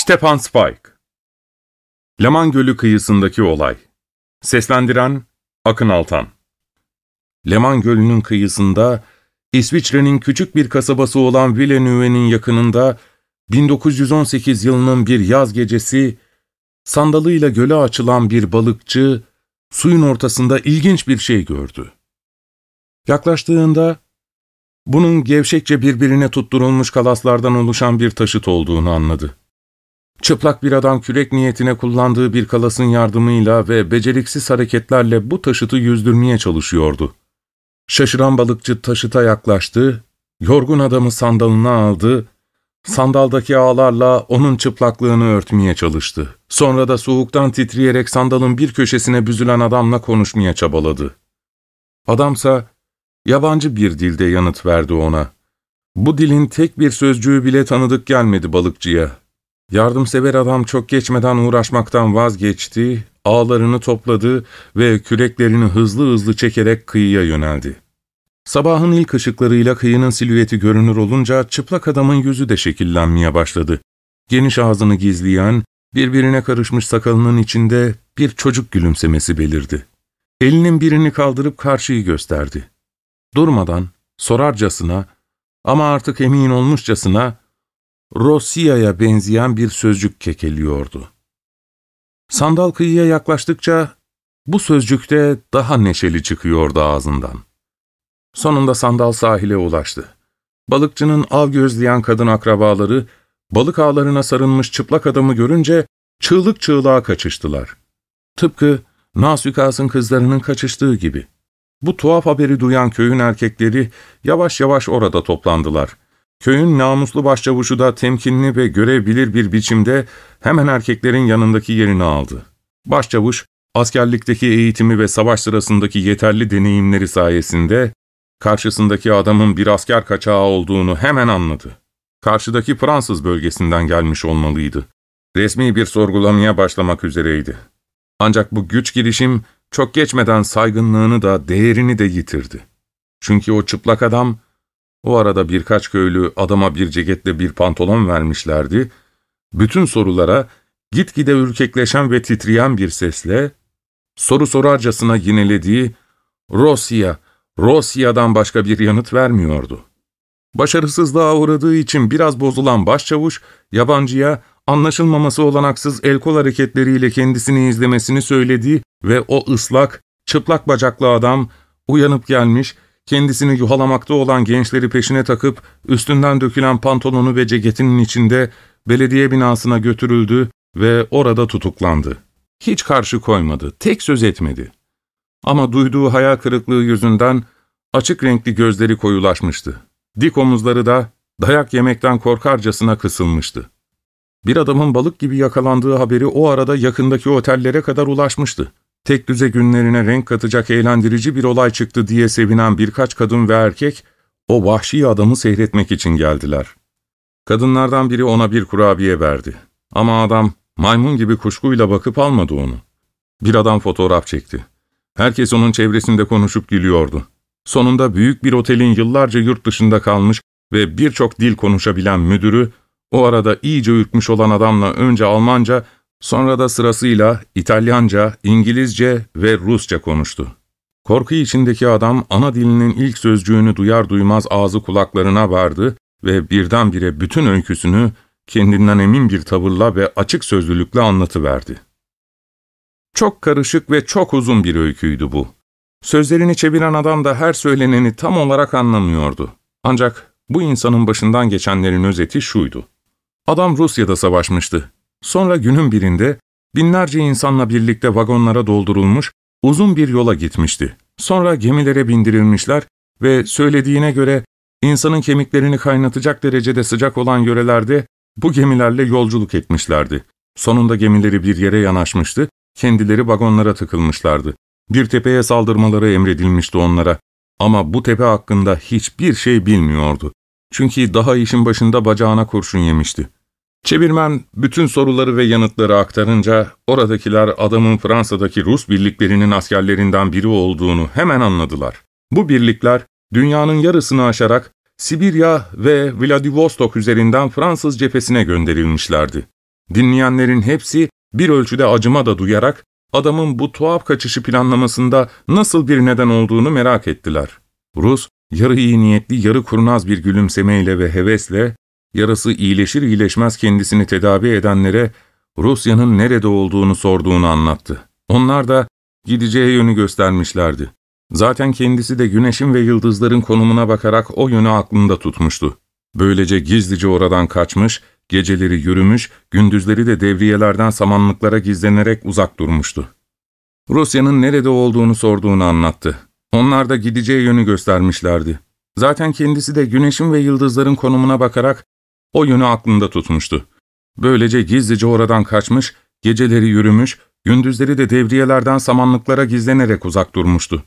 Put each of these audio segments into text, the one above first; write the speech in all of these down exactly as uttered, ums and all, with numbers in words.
Stefan Zweig. Leman Gölü kıyısındaki olay. Seslendiren Akın Altan. Leman Gölü'nün kıyısında, İsviçre'nin küçük bir kasabası olan Villeneuve'nin yakınında, bin dokuz yüz on sekiz yılının bir yaz gecesi, sandalıyla göle açılan bir balıkçı, suyun ortasında ilginç bir şey gördü. Yaklaştığında, bunun gevşekçe birbirine tutturulmuş kalaslardan oluşan bir taşıt olduğunu anladı. Çıplak bir adam kürek niyetine kullandığı bir kalasın yardımıyla ve beceriksiz hareketlerle bu taşıtı yüzdürmeye çalışıyordu. Şaşıran balıkçı taşıta yaklaştı, yorgun adamı sandalına aldı, sandaldaki ağlarla onun çıplaklığını örtmeye çalıştı. Sonra da soğuktan titreyerek sandalın bir köşesine büzülen adamla konuşmaya çabaladı. Adamsa yabancı bir dilde yanıt verdi ona. Bu dilin tek bir sözcüğü bile tanıdık gelmedi balıkçıya. Yardımsever adam çok geçmeden uğraşmaktan vazgeçti, ağlarını topladı ve küreklerini hızlı hızlı çekerek kıyıya yöneldi. Sabahın ilk ışıklarıyla kıyının silüeti görünür olunca çıplak adamın yüzü de şekillenmeye başladı. Geniş ağzını gizleyen, birbirine karışmış sakalının içinde bir çocuk gülümsemesi belirdi. Elinin birini kaldırıp karşıyı gösterdi. Durmadan, sorarcasına ama artık emin olmuşçasına, Rossia'ya benzeyen bir sözcük kekeliyordu. Sandal kıyıya yaklaştıkça bu sözcük de daha neşeli çıkıyordu ağzından. Sonunda sandal sahile ulaştı. Balıkçının av gözleyen kadın akrabaları, balık ağlarına sarılmış çıplak adamı görünce çığlık çığlığa kaçıştılar. Tıpkı Nasükas'ın kızlarının kaçıştığı gibi. Bu tuhaf haberi duyan köyün erkekleri yavaş yavaş orada toplandılar. Köyün namuslu başçavuşu da temkinli ve görev bilir bir biçimde hemen erkeklerin yanındaki yerini aldı. Başçavuş, askerlikteki eğitimi ve savaş sırasındaki yeterli deneyimleri sayesinde karşısındaki adamın bir asker kaçağı olduğunu hemen anladı. Karşıdaki Fransız bölgesinden gelmiş olmalıydı. Resmi bir sorgulamaya başlamak üzereydi. Ancak bu güç girişim çok geçmeden saygınlığını da değerini de yitirdi. Çünkü o çıplak adam, o arada birkaç köylü adama bir ceketle bir pantolon vermişlerdi, bütün sorulara gitgide ürkekleşen ve titreyen bir sesle, soru sorarcasına yinelediği "Rossia, Rossia'dan başka bir yanıt vermiyordu. Başarısızlığa uğradığı için biraz bozulan başçavuş, yabancıya anlaşılmaması olanaksız el-kol hareketleriyle kendisini izlemesini söyledi ve o ıslak, çıplak bacaklı adam uyanıp gelmiş, kendisini yuhalamakta olan gençleri peşine takıp üstünden dökülen pantolonu ve ceketinin içinde belediye binasına götürüldü ve orada tutuklandı. Hiç karşı koymadı, tek söz etmedi. Ama duyduğu hayal kırıklığı yüzünden açık renkli gözleri koyulaşmıştı. Dik omuzları da dayak yemekten korkarcasına kısılmıştı. Bir adamın balık gibi yakalandığı haberi o arada yakındaki otellere kadar ulaşmıştı. Tek düze günlerine renk katacak eğlendirici bir olay çıktı diye sevinen birkaç kadın ve erkek, o vahşi adamı seyretmek için geldiler. Kadınlardan biri ona bir kurabiye verdi. Ama adam maymun gibi kuşkuyla bakıp almadı onu. Bir adam fotoğraf çekti. Herkes onun çevresinde konuşup gülüyordu. Sonunda büyük bir otelin yıllarca yurt dışında kalmış ve birçok dil konuşabilen müdürü, o arada iyice ürkmüş olan adamla önce Almanca, sonra da sırasıyla İtalyanca, İngilizce ve Rusça konuştu. Korku içindeki adam ana dilinin ilk sözcüğünü duyar duymaz ağzı kulaklarına vardı ve birdenbire bütün öyküsünü kendinden emin bir tavırla ve açık sözlülükle anlatıverdi. Çok karışık ve çok uzun bir öyküydü bu. Sözlerini çeviren adam da her söyleneni tam olarak anlamıyordu. Ancak bu insanın başından geçenlerin özeti şuydu. Adam Rusya'da savaşmıştı. Sonra günün birinde binlerce insanla birlikte vagonlara doldurulmuş uzun bir yola gitmişti. Sonra gemilere bindirilmişler ve söylediğine göre insanın kemiklerini kaynatacak derecede sıcak olan yörelerde bu gemilerle yolculuk etmişlerdi. Sonunda gemileri bir yere yanaşmıştı, kendileri vagonlara tıkılmışlardı. Bir tepeye saldırmaları emredilmişti onlara. Ama bu tepe hakkında hiçbir şey bilmiyordu. Çünkü daha işin başında bacağına kurşun yemişti. Çevirmen bütün soruları ve yanıtları aktarınca oradakiler adamın Fransa'daki Rus birliklerinin askerlerinden biri olduğunu hemen anladılar. Bu birlikler dünyanın yarısını aşarak Sibirya ve Vladivostok üzerinden Fransız cephesine gönderilmişlerdi. Dinleyenlerin hepsi bir ölçüde acıma da duyarak adamın bu tuhaf kaçışı planlamasında nasıl bir neden olduğunu merak ettiler. Rus, yarı iyi niyetli, yarı kurnaz bir gülümsemeyle ve hevesle, yarası iyileşir iyileşmez kendisini tedavi edenlere Rusya'nın nerede olduğunu sorduğunu anlattı. Onlar da gideceği yönü göstermişlerdi. Zaten kendisi de güneşin ve yıldızların konumuna bakarak o yönü aklında tutmuştu. Böylece gizlice oradan kaçmış, geceleri yürümüş, gündüzleri de devriyelerden samanlıklara gizlenerek uzak durmuştu. Rusya'nın nerede olduğunu sorduğunu anlattı. Onlar da gideceği yönü göstermişlerdi. Zaten kendisi de güneşin ve yıldızların konumuna bakarak o yönü aklında tutmuştu. Böylece gizlice oradan kaçmış, geceleri yürümüş, gündüzleri de devriyelerden samanlıklara gizlenerek uzak durmuştu.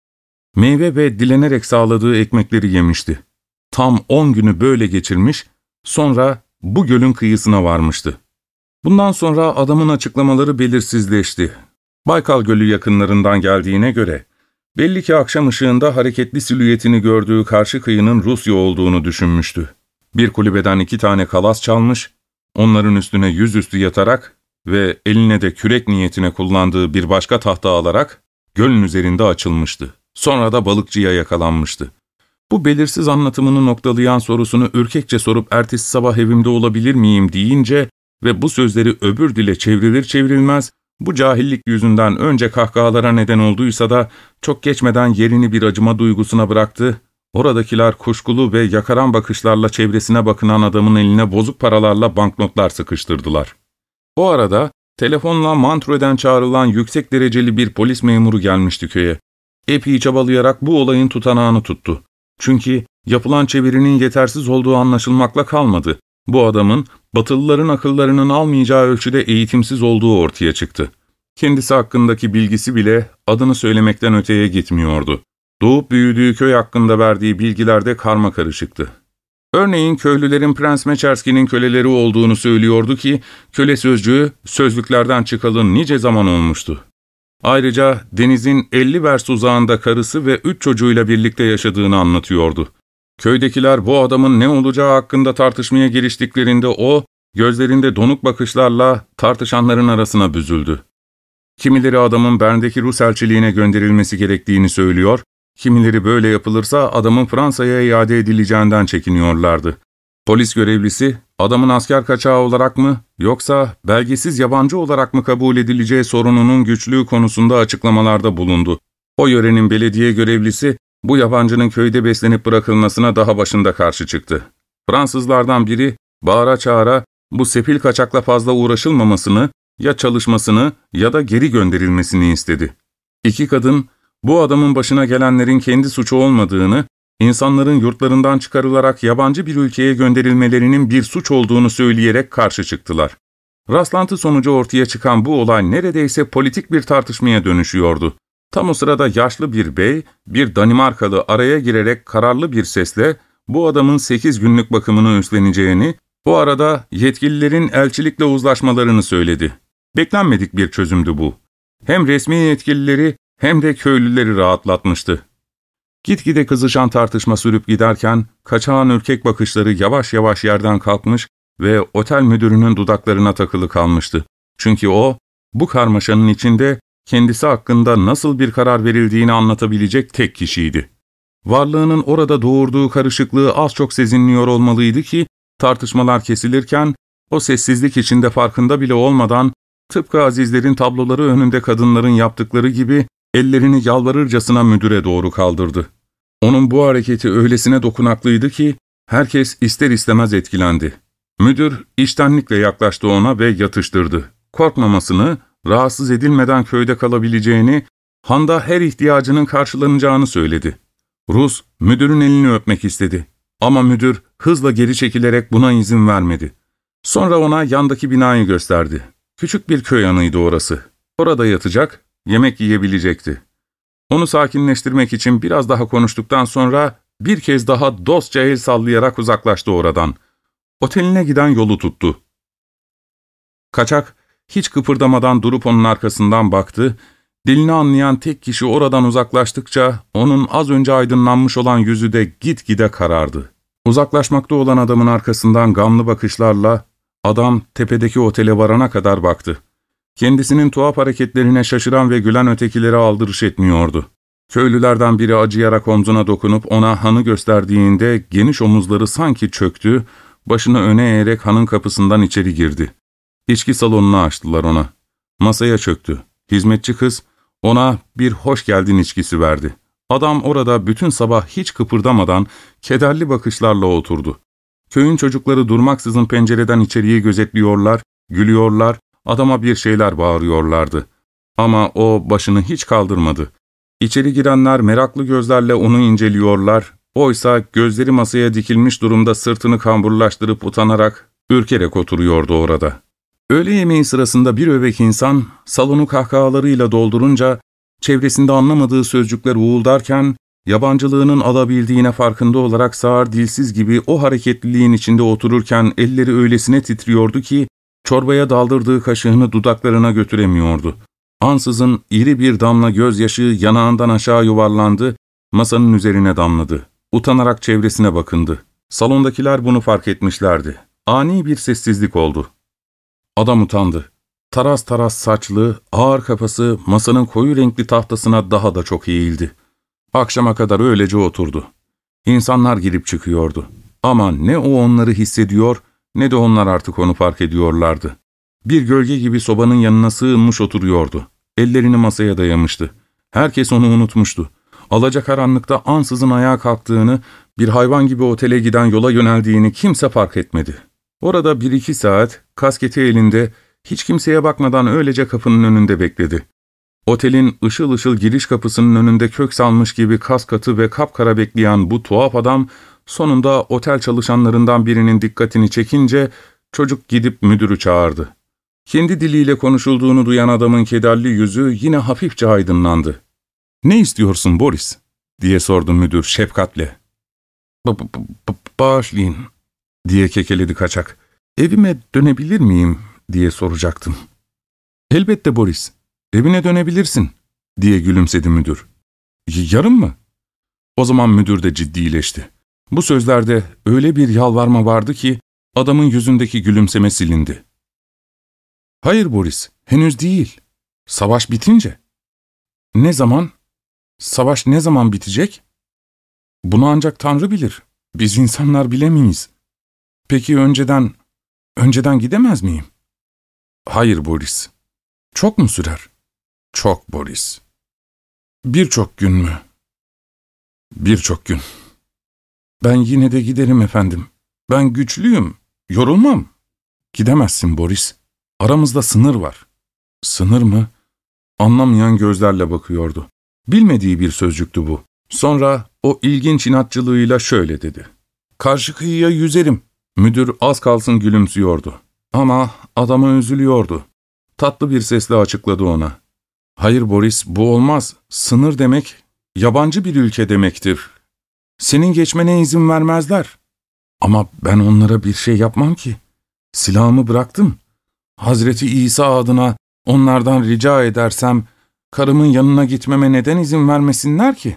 Meyve ve dilenerek sağladığı ekmekleri yemişti. Tam on günü böyle geçirmiş, sonra bu gölün kıyısına varmıştı. Bundan sonra adamın açıklamaları belirsizleşti. Baykal Gölü yakınlarından geldiğine göre, belli ki akşam ışığında hareketli silüetini gördüğü karşı kıyının Rusya olduğunu düşünmüştü. Bir kulübeden iki tane kalas çalmış, onların üstüne yüzüstü yatarak ve eline de kürek niyetine kullandığı bir başka tahta alarak gölün üzerinde açılmıştı. Sonra da balıkçıya yakalanmıştı. Bu belirsiz anlatımını noktalayan sorusunu ürkekçe sorup ertesi sabah evimde olabilir miyim deyince ve bu sözleri öbür dile çevrilir çevrilmez, bu cahillik yüzünden önce kahkahalara neden olduysa da çok geçmeden yerini bir acıma duygusuna bıraktı. Oradakiler kuşkulu ve yakaran bakışlarla çevresine bakınan adamın eline bozuk paralarla banknotlar sıkıştırdılar. O arada telefonla Montreux'den çağrılan yüksek dereceli bir polis memuru gelmişti köye. Epey çabalayarak bu olayın tutanağını tuttu. Çünkü yapılan çevirinin yetersiz olduğu anlaşılmakla kalmadı. Bu adamın Batılıların akıllarının almayacağı ölçüde eğitimsiz olduğu ortaya çıktı. Kendisi hakkındaki bilgisi bile adını söylemekten öteye gitmiyordu. Doğup büyüdüğü köy hakkında verdiği bilgiler de karmakarışıktı. Örneğin köylülerin Prens Meçerski'nin köleleri olduğunu söylüyordu ki, köle sözcüğü sözlüklerden çıkalı nice zaman olmuştu. Ayrıca denizin elli vers uzağında karısı ve üç çocuğuyla birlikte yaşadığını anlatıyordu. Köydekiler bu adamın ne olacağı hakkında tartışmaya giriştiklerinde o, gözlerinde donuk bakışlarla tartışanların arasına büzüldü. Kimileri adamın Bern'deki Rus elçiliğine gönderilmesi gerektiğini söylüyor, kimileri böyle yapılırsa adamın Fransa'ya iade edileceğinden çekiniyorlardı. Polis görevlisi, adamın asker kaçağı olarak mı, yoksa belgesiz yabancı olarak mı kabul edileceği sorununun güçlüğü konusunda açıklamalarda bulundu. O yörenin belediye görevlisi, bu yabancının köyde beslenip bırakılmasına daha başında karşı çıktı. Fransızlardan biri, bağıra çağıra, bu sefil kaçakla fazla uğraşılmamasını, ya çalışmasını ya da geri gönderilmesini istedi. İki kadın, bu adamın başına gelenlerin kendi suçu olmadığını, insanların yurtlarından çıkarılarak yabancı bir ülkeye gönderilmelerinin bir suç olduğunu söyleyerek karşı çıktılar. Rastlantı sonucu ortaya çıkan bu olay neredeyse politik bir tartışmaya dönüşüyordu. Tam o sırada yaşlı bir bey, bir Danimarkalı araya girerek kararlı bir sesle bu adamın sekiz günlük bakımını üstleneceğini, bu arada yetkililerin elçilikle uzlaşmalarını söyledi. Beklenmedik bir çözümdü bu. Hem resmi yetkilileri hem de köylüleri rahatlatmıştı. Gitgide kızışan tartışma sürüp giderken, kaçağın ürkek bakışları yavaş yavaş yerden kalkmış ve otel müdürünün dudaklarına takılı kalmıştı. Çünkü o, bu karmaşanın içinde kendisi hakkında nasıl bir karar verildiğini anlatabilecek tek kişiydi. Varlığının orada doğurduğu karışıklığı az çok sezinliyor olmalıydı ki, tartışmalar kesilirken, o sessizlik içinde farkında bile olmadan, tıpkı azizlerin tabloları önünde kadınların yaptıkları gibi, ellerini yalvarırcasına müdüre doğru kaldırdı. Onun bu hareketi öylesine dokunaklıydı ki, herkes ister istemez etkilendi. Müdür içtenlikle yaklaştı ona ve yatıştırdı. Korkmamasını, rahatsız edilmeden köyde kalabileceğini, handa her ihtiyacının karşılanacağını söyledi. Rus, müdürün elini öpmek istedi. Ama müdür hızla geri çekilerek buna izin vermedi. Sonra ona yandaki binayı gösterdi. Küçük bir köy yanıydı orası. Orada yatacak, yemek yiyebilecekti. Onu sakinleştirmek için biraz daha konuştuktan sonra bir kez daha dostça el sallayarak uzaklaştı oradan. Oteline giden yolu tuttu. Kaçak hiç kıpırdamadan durup onun arkasından baktı. Dilini anlayan tek kişi oradan uzaklaştıkça onun az önce aydınlanmış olan yüzü de gitgide karardı. Uzaklaşmakta olan adamın arkasından gamlı bakışlarla Adam tepedeki otele varana kadar baktı. Kendisinin tuhaf hareketlerine şaşıran ve gülen ötekilere aldırış etmiyordu. Köylülerden biri acıyarak omzuna dokunup ona hanı gösterdiğinde geniş omuzları sanki çöktü, başını öne eğerek hanın kapısından içeri girdi. İçki salonunu açtılar ona. Masaya çöktü. Hizmetçi kız ona bir hoş geldin içkisi verdi. Adam orada bütün sabah hiç kıpırdamadan kederli bakışlarla oturdu. Köyün çocukları durmaksızın pencereden içeriye gözetliyorlar, gülüyorlar, adama bir şeyler bağırıyorlardı. Ama o başını hiç kaldırmadı. İçeri girenler meraklı gözlerle onu inceliyorlar, oysa gözleri masaya dikilmiş durumda sırtını kamburlaştırıp utanarak, ürkerek oturuyordu orada. Öğle yemeği sırasında bir öbek insan salonu kahkahalarıyla doldurunca, çevresinde anlamadığı sözcükler uğuldarken, yabancılığının alabildiğine farkında olarak sağır dilsiz gibi o hareketliliğin içinde otururken elleri öylesine titriyordu ki, çorbaya daldırdığı kaşığını dudaklarına götüremiyordu. Ansızın iri bir damla gözyaşı yanağından aşağı yuvarlandı, masanın üzerine damladı. Utanarak çevresine bakındı. Salondakiler bunu fark etmişlerdi. Ani bir sessizlik oldu. Adam utandı. Taras taras saçlı, ağır kafası masanın koyu renkli tahtasına daha da çok eğildi. Akşama kadar öylece oturdu. İnsanlar girip çıkıyordu. Ama ne o onları hissediyor, ne de onlar artık onu fark ediyorlardı. Bir gölge gibi sobanın yanına sığınmış oturuyordu. Ellerini masaya dayamıştı. Herkes onu unutmuştu. Alacakaranlıkta ansızın ayağa kalktığını, bir hayvan gibi otele giden yola yöneldiğini kimse fark etmedi. Orada bir iki saat, kasketi elinde, hiç kimseye bakmadan öylece kapının önünde bekledi. Otelin ışıl ışıl giriş kapısının önünde kök salmış gibi kaskatı ve kapkara bekleyen bu tuhaf adam, sonunda otel çalışanlarından birinin dikkatini çekince, çocuk gidip müdürü çağırdı. Kendi diliyle konuşulduğunu duyan adamın kederli yüzü yine hafifçe aydınlandı. ''Ne istiyorsun Boris?'' diye sordu müdür şefkatle. B -b -b ''Bağışlayın'' diye kekeledi kaçak. ''Evime dönebilir miyim?'' diye soracaktım. ''Elbette Boris, evine dönebilirsin'' diye gülümsedi müdür. ''Yarın mı?'' O zaman müdür de ciddileşti. Bu sözlerde öyle bir yalvarma vardı ki adamın yüzündeki gülümseme silindi. ''Hayır Boris, henüz değil. Savaş bitince.'' ''Ne zaman? Savaş ne zaman bitecek?'' ''Bunu ancak Tanrı bilir. Biz insanlar bilemeyiz.'' ''Peki önceden, önceden gidemez miyim?'' ''Hayır Boris. Çok mu sürer?'' ''Çok Boris.'' ''Birçok gün mü?'' ''Birçok gün.'' ''Ben yine de giderim efendim. Ben güçlüyüm, yorulmam.'' ''Gidemezsin Boris. Aramızda sınır var.'' ''Sınır mı?'' Anlamayan gözlerle bakıyordu. Bilmediği bir sözcüktü bu. Sonra o ilginç inatçılığıyla şöyle dedi. ''Karşı kıyıya yüzerim.'' Müdür az kalsın gülümsüyordu. Ama adama üzülüyordu. Tatlı bir sesle açıkladı ona. ''Hayır Boris, bu olmaz. Sınır demek, yabancı bir ülke demektir. Senin geçmene izin vermezler. Ama ben onlara bir şey yapmam ki. Silahımı bıraktım. Hazreti İsa adına onlardan rica edersem, karımın yanına gitmeme neden izin vermesinler ki?''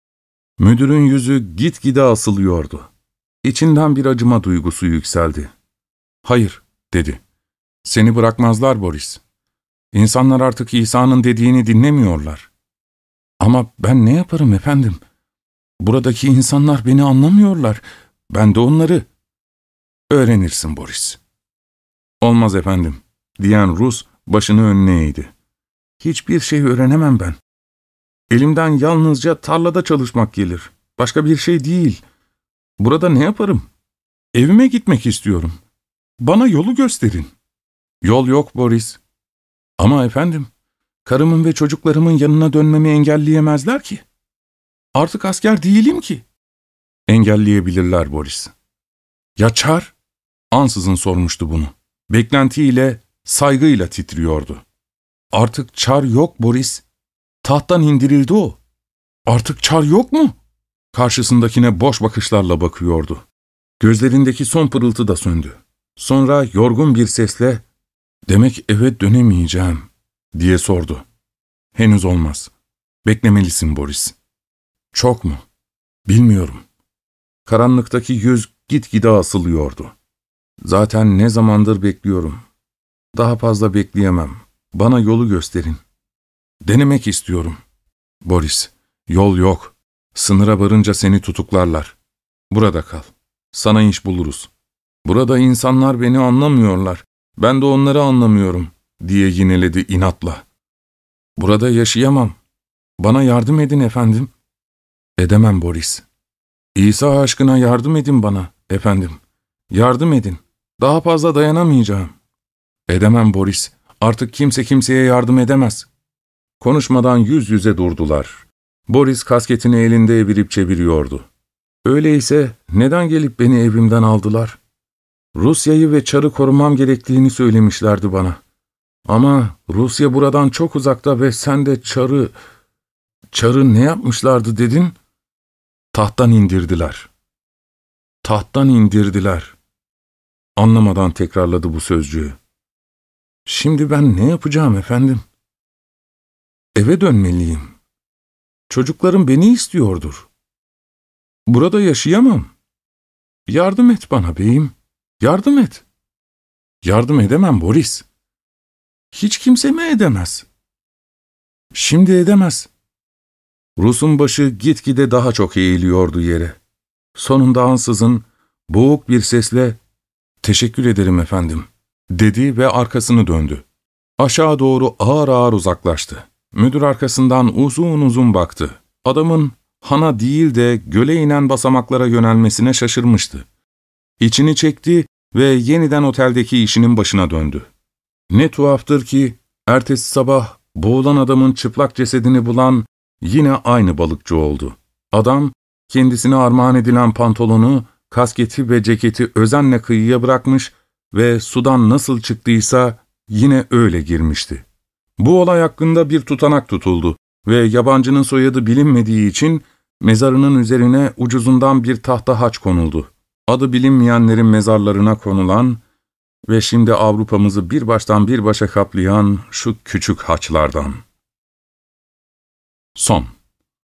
Müdürün yüzü gitgide asılıyordu. İçinden bir acıma duygusu yükseldi. ''Hayır'' dedi. ''Seni bırakmazlar Boris. İnsanlar artık İsa'nın dediğini dinlemiyorlar. Ama ben ne yaparım efendim? Buradaki insanlar beni anlamıyorlar. Ben de onları. Öğrenirsin Boris.'' ''Olmaz efendim'' diyen Rus başını önüne eğdi. ''Hiçbir şey öğrenemem ben. Elimden yalnızca tarlada çalışmak gelir. Başka bir şey değil. Burada ne yaparım? Evime gitmek istiyorum. Bana yolu gösterin.'' ''Yol yok Boris.'' ''Ama efendim, karımın ve çocuklarımın yanına dönmemi engelleyemezler ki. Artık asker değilim ki.'' ''Engelleyebilirler Boris.'' ''Ya Çar?'' Ansızın sormuştu bunu. Beklentiyle, saygıyla titriyordu. ''Artık Çar yok Boris. Tahttan indirildi o. Artık Çar yok mu?'' Karşısındakine boş bakışlarla bakıyordu. Gözlerindeki son pırıltı da söndü. Sonra yorgun bir sesle, ''Demek eve dönemeyeceğim.'' diye sordu. ''Henüz olmaz. Beklemelisin Boris.'' ''Çok mu?'' ''Bilmiyorum.'' Karanlıktaki yüz gitgide asılıyordu. Zaten ne zamandır bekliyorum. Daha fazla bekleyemem. Bana yolu gösterin. Denemek istiyorum. Boris, yol yok. Sınıra varınca seni tutuklarlar. Burada kal. Sana iş buluruz. Burada insanlar beni anlamıyorlar. Ben de onları anlamıyorum, diye yineledi inatla. Burada yaşayamam. Bana yardım edin efendim. Edemem Boris. İsa aşkına yardım edin bana, efendim. Yardım edin. Daha fazla dayanamayacağım. Edemem Boris. Artık kimse kimseye yardım edemez. Konuşmadan yüz yüze durdular. Boris kasketini elinde evirip çeviriyordu. Öyleyse neden gelip beni evimden aldılar? Rusya'yı ve Çar'ı korumam gerektiğini söylemişlerdi bana. Ama Rusya buradan çok uzakta ve sen de Çar'ı... Çar'ı ne yapmışlardı dedin? Tahttan indirdiler. Tahttan indirdiler. Anlamadan tekrarladı bu sözcüğü. Şimdi ben ne yapacağım efendim? Eve dönmeliyim. Çocuklarım beni istiyordur. Burada yaşayamam. Yardım et bana beyim. Yardım et. Yardım edemem Boris. Hiç kimse mi edemez? Şimdi edemez. Rus'un başı gitgide daha çok eğiliyordu yere. Sonunda ansızın boğuk bir sesle "Teşekkür ederim efendim," dedi ve arkasını döndü. Aşağı doğru ağır ağır uzaklaştı. Müdür arkasından uzun uzun baktı. Adamın hana değil de göle inen basamaklara yönelmesine şaşırmıştı. İçini çekti ve yeniden oteldeki işinin başına döndü. Ne tuhaftır ki ertesi sabah boğulan adamın çıplak cesedini bulan yine aynı balıkçı oldu. Adam kendisine armağan edilen pantolonu, kasketi ve ceketi özenle kıyıya bırakmış ve sudan nasıl çıktıysa yine öyle girmişti. Bu olay hakkında bir tutanak tutuldu ve yabancının soyadı bilinmediği için mezarının üzerine ucuzundan bir tahta haç konuldu. Adı bilinmeyenlerin mezarlarına konulan ve şimdi Avrupa'mızı bir baştan bir başa kaplayan şu küçük haçlardan. Son.